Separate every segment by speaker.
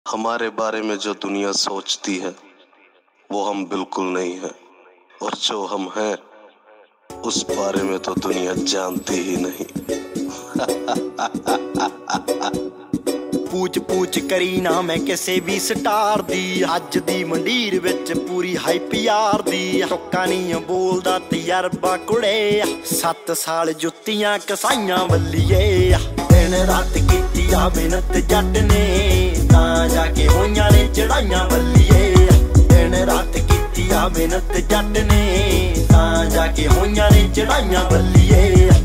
Speaker 1: हमारे बारे में जो दुनिया सोचती है वो हम बिल्कुल नहीं है, और जो हम हैं उस बारे में तो दुनिया जानती ही नहीं।
Speaker 2: पूछ पूछ करी ना मैं किसे भी स्टार दी, अज दी मंडीर विच पूरी हाइप यार दी। टोका नहीं बोलदा तजरबा कुड़े, 7 साल जुत्तियां कसाइयां बल्लीए। दिन रात कीती आ मेहनत जट ने, तां जाके होइयां ने चढ़ाइयां बल्लीए। दिन रात कीती आ मेहनत जट ने, तां जाके होइयां ने चढ़ाइयां बल्लीए।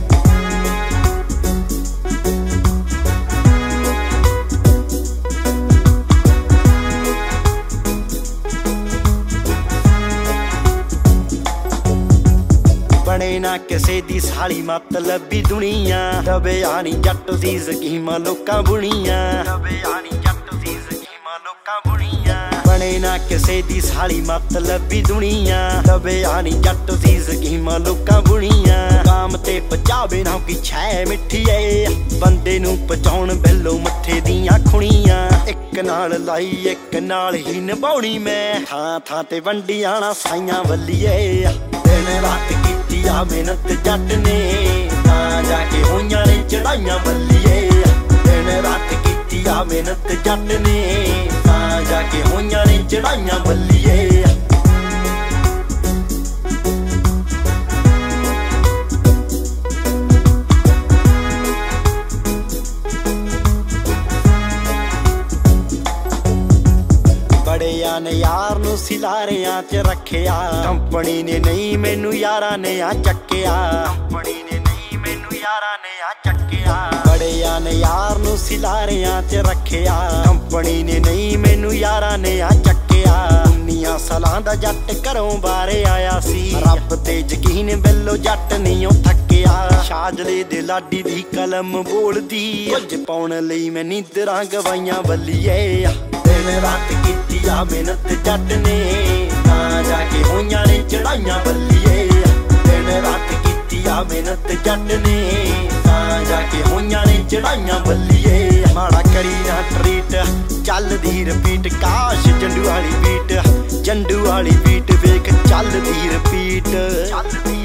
Speaker 2: बने ना किसे दी साली मतलबी दुनिया, दबे आनी जट दी स्कीमां लोकां बुनियां। बने ना किसे दी साली मतलबी दुनिया, दबे आनी जट दी स्कीमां लोकां बुनियां। काम ते पजावे ना की छे मिठीए, बंदे नूं पचाउण बिल्लो मत्थे दियां खुणियां। एक नाल लाई एक नाल ही निभाउणी मैं, थां थां ते वंडियां ना साइयां बल्लीए। दिन रात कीती आ मेहनत जट ने, तां जाके होइयां ने चढ़ाइयां बल्लीए। दिन रात कीती आ मेहनत जट ने, तां जाके होइयां ने चढ़ाइयां बल्लीए। बड़िया ने यार नूं सिलारियां च रखिया, कंपनी ने नहीं मैनू यारां ने आ चक्किया। बड़िया ने यार नूं सिलारियां च रखिया, कंपनी ने नहीं मैनू यारां ने आ चक्किया। 19 सालां दा जट घरों बाहरे आया सी, रब ते यकीन बिल्लो जट नहीं ओ थक्किया। शाजले दे लाडी दी कलम बोलदी, कुछ पाउण लई मैं नींदरां गवाइयां बल्लीए। दिन रात कीती आ मेहनत जट ने, तां जाके होइयां ने चढ़ाइयां बल्लीए। दिन रात कीती आ मेहनत जट ने, तां जाके होइयां ने चढ़ाइयां बल्लीए। माड़ा करी ना ट्रीट चलदी रिपीट, काश जंडू वाली बीट, जंडू वाली बीट वेख चलदी रिपीट।